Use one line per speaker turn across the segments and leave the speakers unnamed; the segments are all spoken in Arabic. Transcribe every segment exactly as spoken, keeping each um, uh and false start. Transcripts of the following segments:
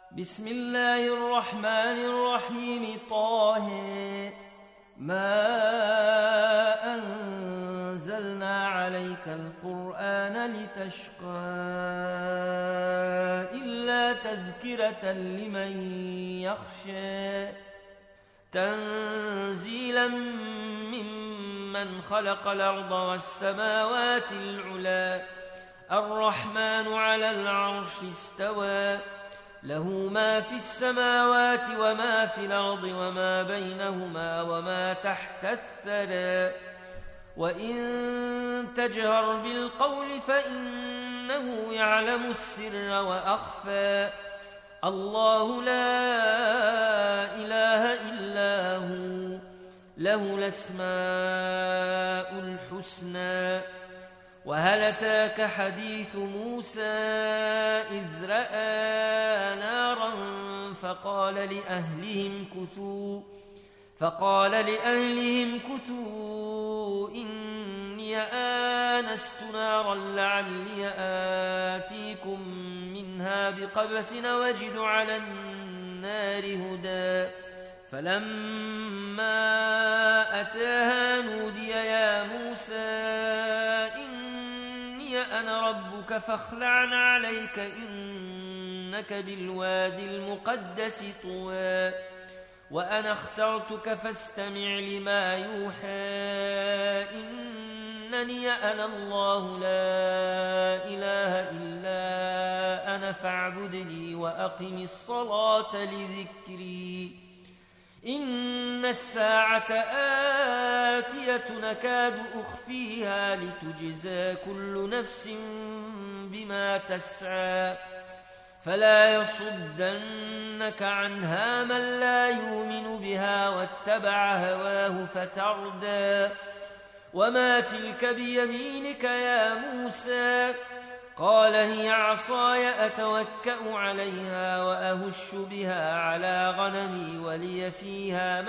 بسم الله الرحمن الرحيم. طه ما أنزلنا عليك القرآن لتشقى إلا تذكرة لمن يخشى تنزيلا ممن خلق الأرض والسماوات العلى الرحمن على العرش استوى له ما في السماوات وما في الأرض وما بينهما وما تحت الثرى وإن تجهر بالقول فإنه يعلم السر وأخفى الله لا إله إلا هو له الأسماء الحسنى. وهل أتاك حديث موسى إذ رأى نارا فقال لأهلهم كثوا فقال لأهلهم كثوا إني آنست نارا لعلي آتيكم منها بقبس وجد على النار هدى فلما أتاها نودي يا موسى أنا ربك فاخلع عليك إنك بالوادي المقدس طوى وأنا اخترتك فاستمع لما يوحى إنني أنا الله لا إله إلا أنا فاعبدني وأقم الصلاة لذكري إن الساعة آتية نكاد أخفيها لتجزى كل نفس بما تسعى فلا يصدنك عنها من لا يؤمن بها واتبع هواه فتردى وما تلك بيمينك يا موسى قال هي عصاي أتوكأ عليها وأهش بها على غنمي ولي فيها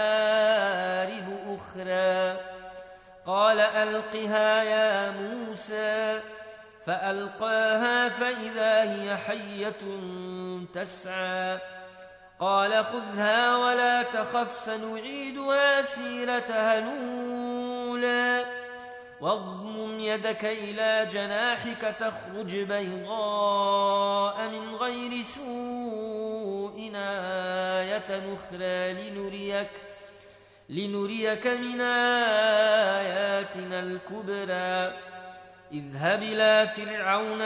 مآرب أخرى قال ألقها يا موسى فألقاها فإذا هي حية تسعى قال خذها ولا تخف سنعيدها سيرتها الأولى واضمم يدك إلى جناحك تخرج بيضاء من غير سوء آية أخرى لنريك, لنريك من آياتنا الكبرى اذهب إلى فرعون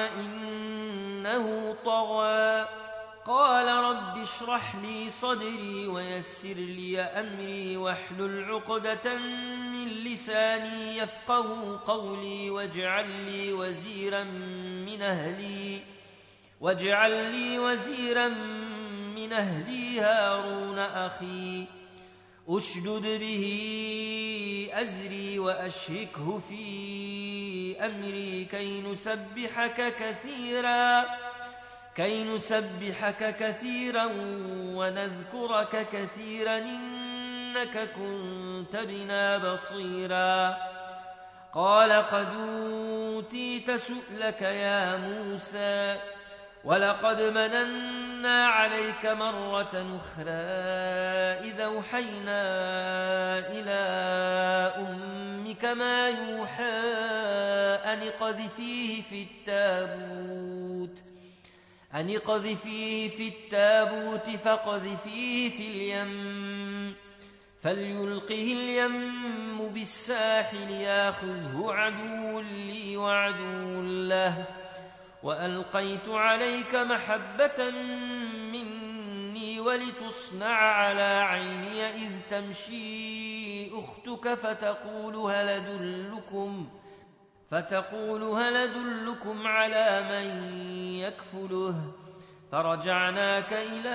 إنه طغى قال رب اشرح لي صدري ويسر لي أمري واحلل عقدة من لساني يفقه قولي واجعل لي وزيرا من أهلي واجعل لي وزيرا من أهلي هارون أخي أشدد به أزري وأشركه في أمري كي نسبحك كثيرا كي نسبحك كثيرا ونذكرك كثيرا إنك كنت بنا بصيرا قال قد أوتيت سؤلك يا موسى ولقد مننا عليك مرة أخرى إذا أوحينا إلى أمك ما يوحى أن اقذفيه في التابوت أن اقذفيه في التابوت فاقذفيه في اليم فليلقه اليم بالساحل ياخذه عدو لي وعدو له وألقيت عليك محبة مني ولتصنع على عيني إذ تمشي أختك فتقول هل أدلكم فتقول هل أدلكم على من يكفله فرجعناك إلى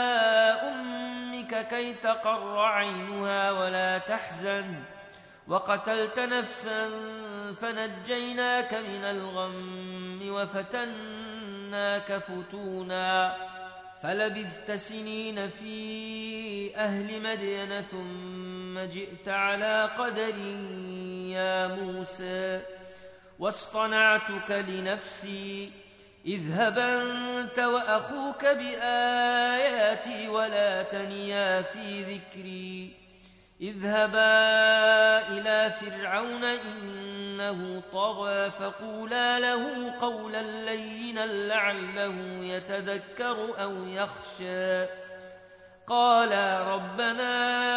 أمك كي تقر عينها ولا تحزن وقتلت نفسا فنجيناك من الغم وفتناك فتونا فلبثت سنين في أهل مدين ثم جئت على قدر يا موسى واصطنعتك لنفسي اذهب أنت وأخوك بآياتي ولا تنيا في ذكري اذهبا إلى فرعون إنه طغى فقولا له قولا لينا لعله يتذكر أو يخشى قالا ربنا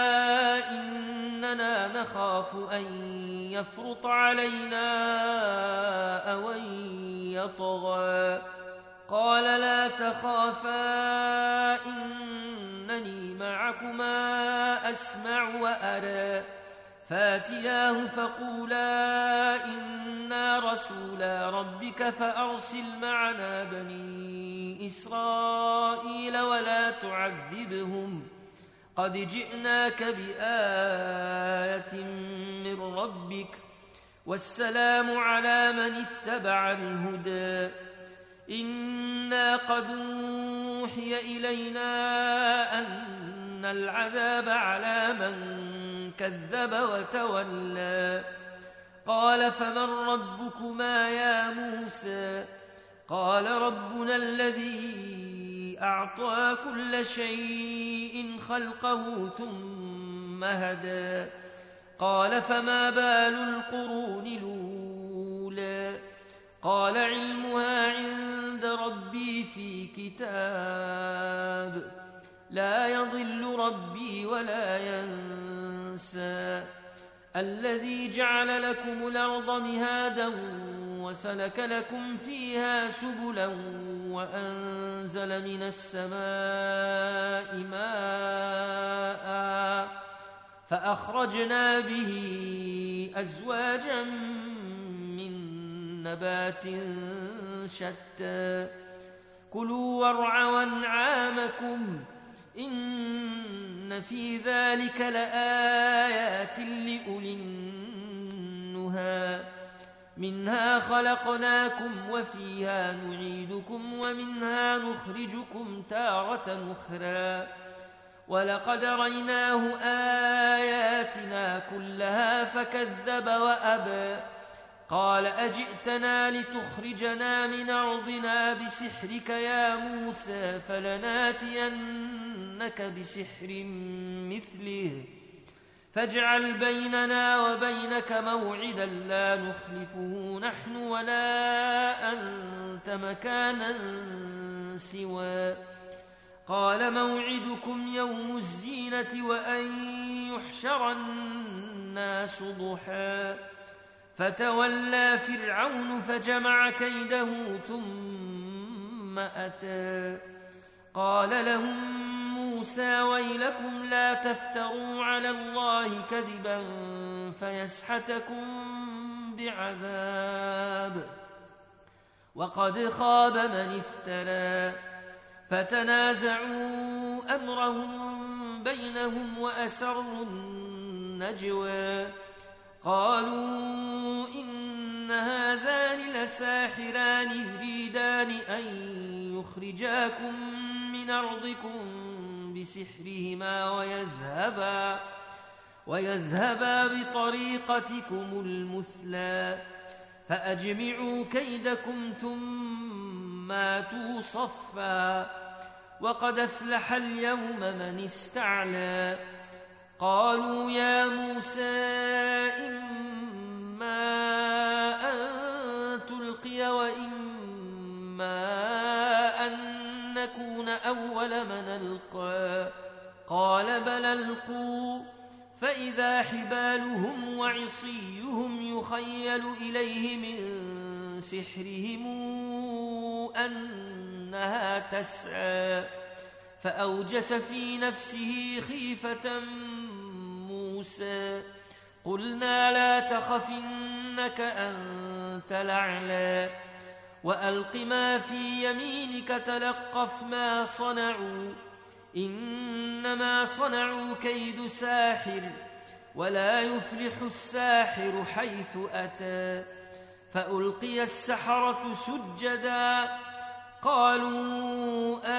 إننا نخاف أن يفرط علينا أو أن يطغى قال لا تخافا إنني معكما أسمع وأرى فاتياه فقولا إنا رسولا ربك فأرسل معنا بني إسرائيل ولا تعذبهم قد جئناك بآية من ربك والسلام على من اتبع الهدى إنا قد أوحي إلينا أن العذاب على من كذب وتولى قال فمن ربكما يا موسى قال ربنا الذي أعطى كل شيء خلقه ثم هدى قال فما بال القرون الأولى قال علمها عند ربي في كتاب لا يضل ربي ولا ينسى الذي جعل لكم الأرض مهادا وسلك لكم فيها سبلا وأنزل من السماء ماء فأخرجنا به أزواجا من نبات شتى كلوا وارعوا أنعامكم إن في ذلك لآيات لأولي النهى منها خلقناكم وفيها نعيدكم ومنها نخرجكم تارة أخرى ولقد ريناه آياتنا كلها فكذب وأبى قال أجئتنا لتخرجنا من أرضنا بسحرك يا موسى فلناتينك بسحر مثله فاجعل بيننا وبينك موعدا لا نخلفه نحن ولا أنت مكانا سوى قال موعدكم يوم الزينة وأن يحشر الناس ضحى فتولى فرعون فجمع كيده ثم أتى قال لهم موسى ويلكم لا تفتروا على الله كذبا فيسحتكم بعذاب وقد خاب من افترى فتنازعوا أمرهم بينهم وأسروا النجوى قالوا إن هذان لساحران يريدان أن يخرجاكم من أرضكم بسحرهما ويذهبا, ويذهبا بطريقتكم المثلى فأجمعوا كيدكم ثم آتوا صفا وقد أفلح اليوم من استعلى قالوا يا موسى إما أن تلقي وإما أن نكون أول من ألقى قال بل ألقوا فإذا حبالهم وعصيهم يخيل إليه من سحرهم أنها تسعى فأوجس في نفسه خيفة موسى قلنا لا تخف إنك أنت الأعلى وألق ما في يمينك تلقف ما صنعوا إنما صنعوا كيد ساحر ولا يفلح الساحر حيث أتى فألقي السحرة سجدا قالوا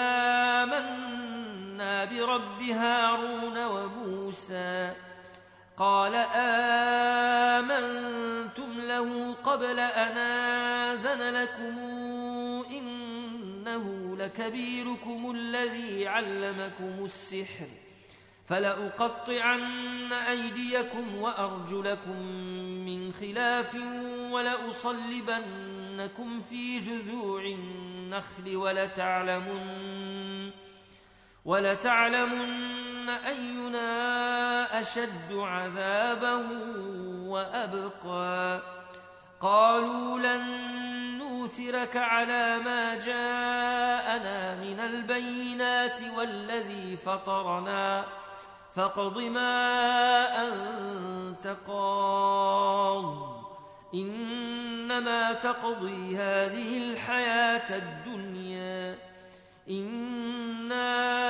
آمنا برب هارون وموسى قال آمنتم له قبل أن آذن لكم إن لكبيركم الذي علمكم السحر فلأقطعن أيديكم وأرجلكم من خلاف ولأصلبنكم في جذوع النخل ولتعلمن, ولتعلمن أينا أشد عذابا وأبقى. قالوا لن نؤثرك على ما جاءنا من البينات والذي فطرنا فاقض ما أنت قاض إنما تقضي هذه الحياة الدنيا إنا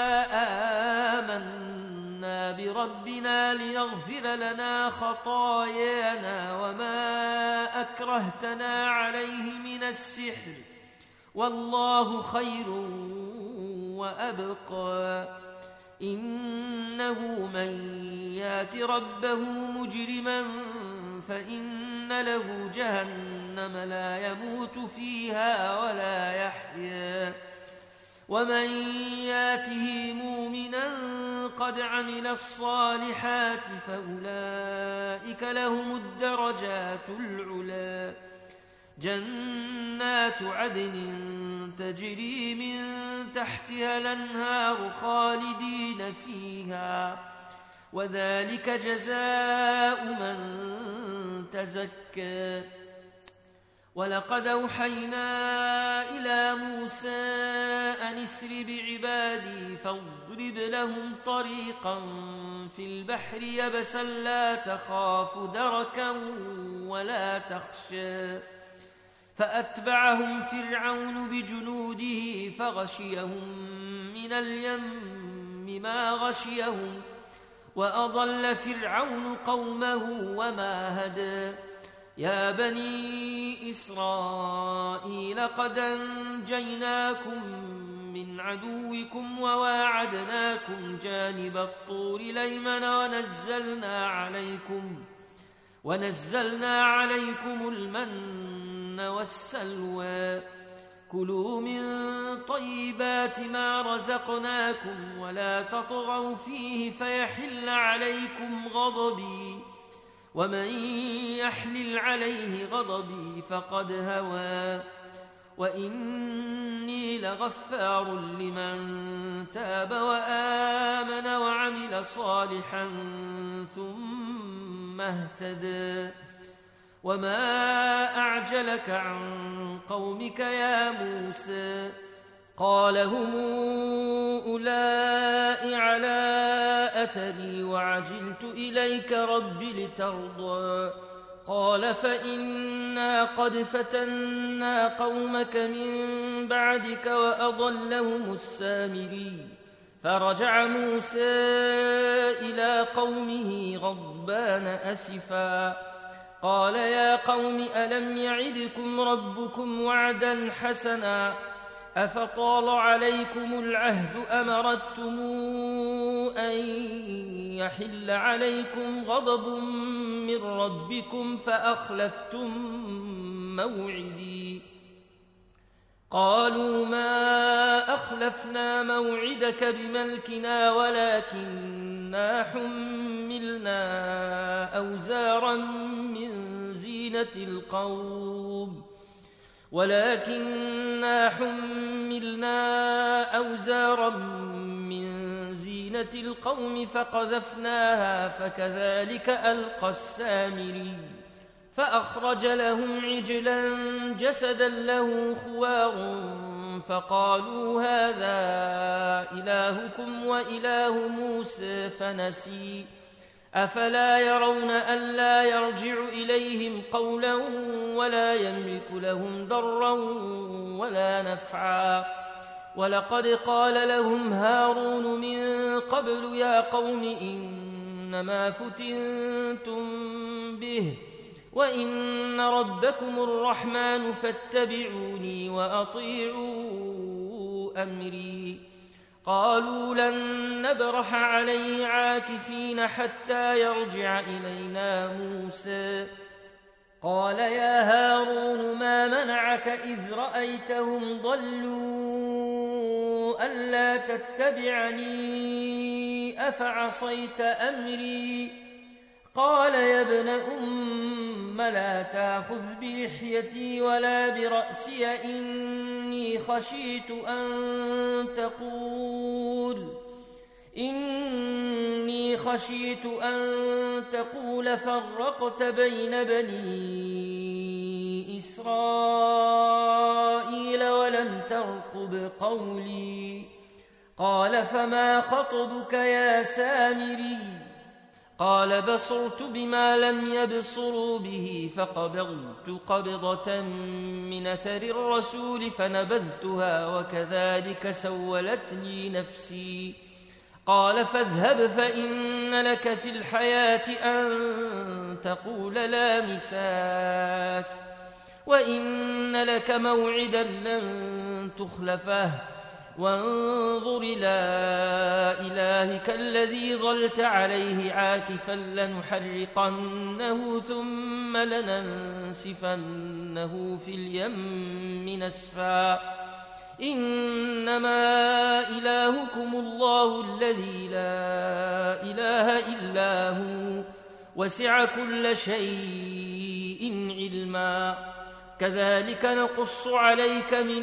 آمنا بربنا ليغفر لنا خطايانا وما أكرهتنا عليه من السحر والله خير وأبقى. إنه من يات ربه مجرما فإن له جهنم لا يموت فيها ولا يحيا ومن ياته مؤمنا قد عمل الصالحات فأولئك لهم الدرجات العلى جنات عدن تجري من تحتها الأنهار خالدين فيها وذلك جزاء من تزكى. ولقد أوحينا إلى موسى أن اسر بعبادي فاضرب لهم طريقا في البحر يبسا لا تخاف دركا ولا تخشى فأتبعهم فرعون بجنوده فغشيهم من اليم ما غشيهم وأضل فرعون قومه وما هدى. يا بني إسرائيل قد أنجيناكم من عدوكم وواعدناكم جانب الطور الأيمن ونزلنا عليكم ونزلنا عليكم المن والسلوى كلوا من طيبات ما رزقناكم ولا تطغوا فيه فيحل عليكم غضبي ومن يحلل عليه غضبي فقد هوى وإني لغفار لمن تاب وآمن وعمل صالحا ثم اهتدى. وما أعجلك عن قومك يا موسى قال هم أولئك على أثري وعجلت إليك رب لترضى قال فإنا قد فتنا قومك من بعدك وأضلهم السامري فرجع موسى إلى قومه غضبان أسفا قال يا قوم ألم يعدكم ربكم وعدا حسنا أفطال عليكم العهد أم أردتم أن يحل عليكم غضب من ربكم فأخلفتم موعدي قالوا ما أخلفنا موعدك بملكنا ولكننا حملنا أوزارا من زينة القوم ولكننا حملنا أوزارا من زينة القوم فقذفناها فكذلك ألقى السامري فأخرج لهم عجلا جسدا له خوار فقالوا هذا إلهكم وإله موسى فنسي أفلا يرون ألا يرجع إليهم قولا ولا يملك لهم ضرا ولا نفعا ولقد قال لهم هارون من قبل يا قوم إنما فتنتم به وإن ربكم الرحمن فاتبعوني وأطيعوا أمري قالوا لن نبرح عليه عاكفين حتى يرجع إلينا موسى قال يا هارون ما منعك إذ رأيتهم ضلوا ألا تتبعني أفعصيت أمري قال يا ابن أم لا تأخذ بلحيتي ولا برأسي إني خشيت أن تقول إني خشيت أن تقول فرقت بين بني إسرائيل ولم ترقب قولي قال فما خطبك يا سامري قال بصرت بما لم يبصروا به فقبضت قبضة من أثر الرسول فنبذتها وكذلك سولت لي نفسي قال فاذهب فإن لك في الحياة أن تقول لا مساس وإن لك موعدا لن تخلفه وانظر إلى إلهك الذي ظلت عليه عاكفا لنحرقنه ثم لننسفنه في اليم نسفا إنما إلهكم الله الذي لا إله إلا هو وسع كل شيء علما كذلك نقص عليك من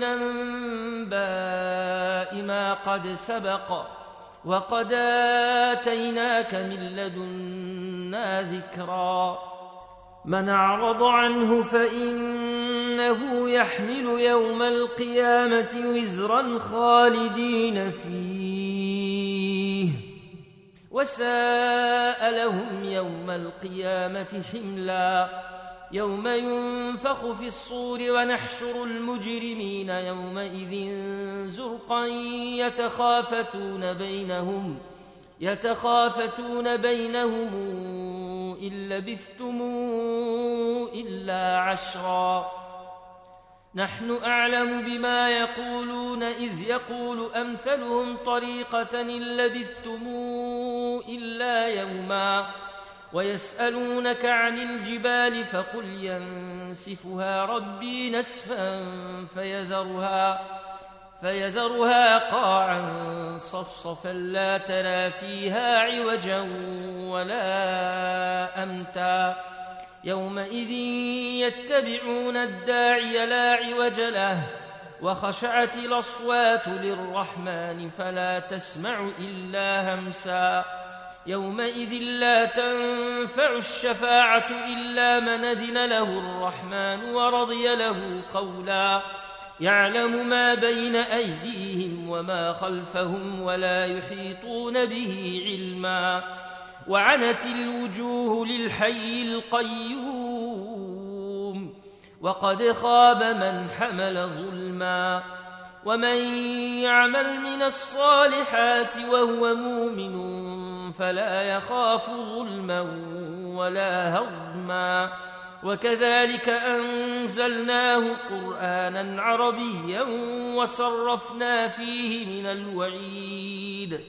أنباء ما قد سبق وقد آتيناك من لدنا ذكرا من أعرض عنه فإنه يحمل يوم القيامة وزرا خالدين فيه وساء لهم يوم القيامة حملا يوم ينفخ في الصور ونحشر المجرمين يومئذ زرقا يتخافتون بينهم يتخافتون بينهم إن لبثتم إلا عشرا نحن أعلم بما يقولون إذ يقول أمثلهم طريقة إن لبثتم إلا يوما ويسألونك عن الجبال فقل ينسفها ربي نسفا فيذرها فيذرها قاعا صفصفا لا ترى فيها عوجا ولا أمتا يومئذ يتبعون الداعي لا عوج له وخشعت الأصوات للرحمن فلا تسمع إلا همسا يومئذ لا تنفع الشفاعة إلا من أذن له الرحمن ورضي له قولا يعلم ما بين أيديهم وما خلفهم ولا يحيطون به علما وعنت الوجوه للحي القيوم وقد خاب من حمل ظلما ومن يعمل من الصالحات وهو مؤمن فلا يخاف ظلما ولا هضما وكذلك أنزلناه قرآنا عربيا وصرفنا فيه من الوعيد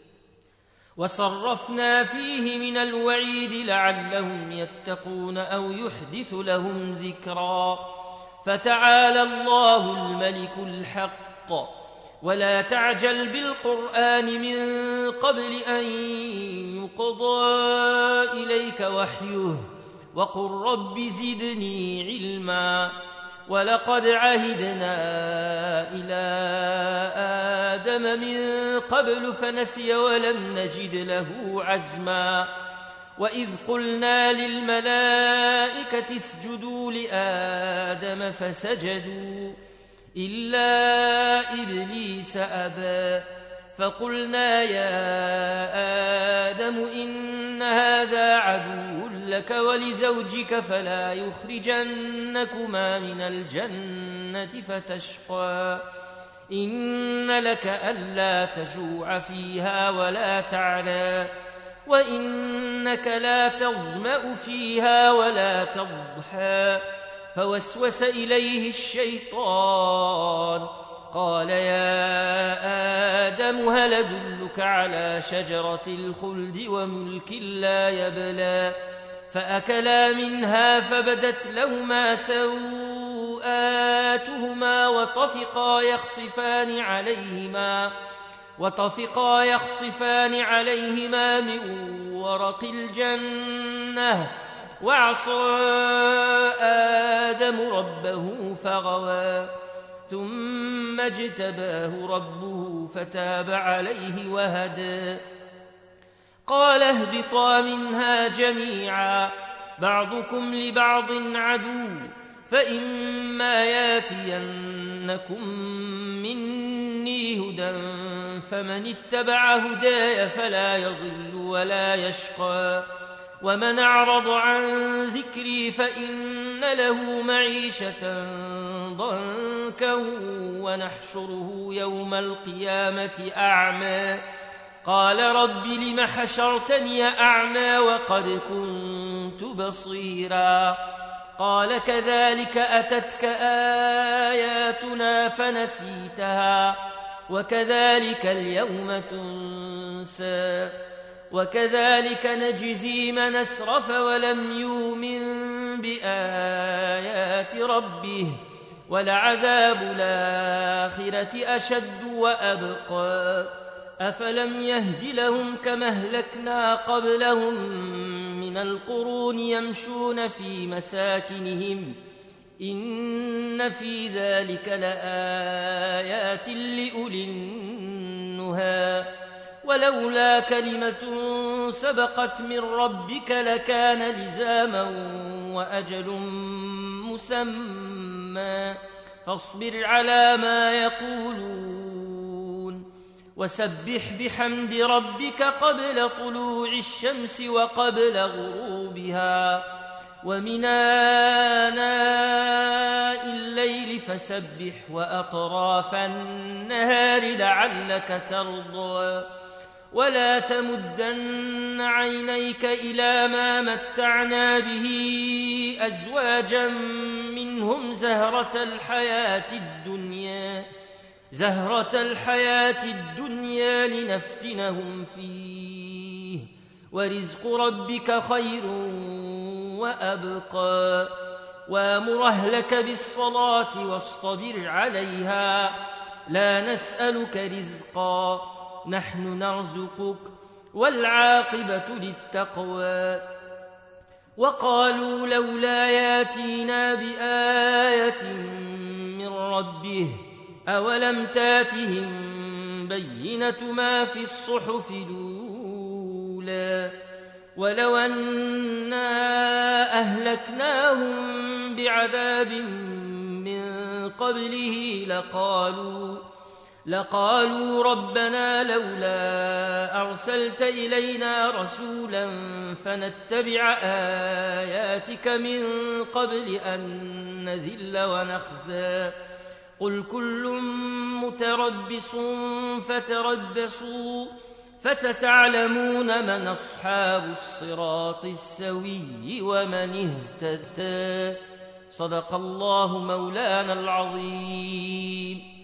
وصرفنا فيه من الوعيد لعلهم يتقون أو يحدث لهم ذكرا فتعالى الله الملك الحق ولا تعجل بالقرآن من قبل أن يقضى إليك وحيه وقل رب زدني علما ولقد عهدنا إلى آدم من قبل فنسي ولم نجد له عزما وإذ قلنا للملائكة اسجدوا لآدم فسجدوا إلا إبليس أبى فقلنا يا آدم إن هذا عدو لك ولزوجك فلا يخرجنكما من الجنة فتشقى إن لك ألا تجوع فيها ولا تعلى وإنك لا تظمأ فيها ولا تضحى فوسوس إليه الشيطان قال يا آدم هل أدلك على شجرة الخلد وملك لا يبلى فأكلا منها فبدت لهما سوآتهما وطفقا يخصفان عليهما وطفقا يخصفان عليهما من ورق الجنة وعصى آدم ربه فغوى ثم اجتباه ربه فتاب عليه وهدى قال اهبطا منها جميعا بعضكم لبعض عدو فإما ياتينكم مني هدى فمن اتبع هداي فلا يضل ولا يشقى ومن أعرض عن ذكري فإن له معيشة ضنكا ونحشره يوم القيامة أعمى قال رب لم حشرتني أعمى وقد كنت بصيرا قال كذلك أتتك آياتنا فنسيتها وكذلك اليوم تنسى وكذلك نجزي من أسرف ولم يؤمن بآيات ربه ولعذاب الآخرة أشد وأبقى أفلم يهد لهم كما أهلكنا قبلهم من القرون يمشون في مساكنهم إن في ذلك لآيات لأولي النهى ولولا كلمة سبقت من ربك لكان لزاما وأجل مسمى فاصبر على ما يقولون وسبح بحمد ربك قبل طلوع الشمس وقبل غروبها ومن آناء الليل فسبح وأطراف النهار لعلك ترضى ولا تمدن عينيك إلى ما متعنا به أزواجا منهم زهرة الحياة الدنيا زهرة الحياة الدنيا لنفتنهم فيه ورزق ربك خير وأبقى وامر أهلك بالصلاة واصطبر عليها لا نسألك رزقا نحن نرزقك والعاقبة للتقوى وقالوا لولا ياتينا بآية من ربه أولم تاتهم بينة ما في الصحف الأولى ولو أنا أهلكناهم بعذاب من قبله لقالوا لقالوا ربنا لولا أرسلت إلينا رسولا فنتبع آياتك من قبل أن نذل ونخزى قل كل متربص فتربصوا فستعلمون من أصحاب الصراط السوي ومن اهتدى صدق الله مولانا العظيم.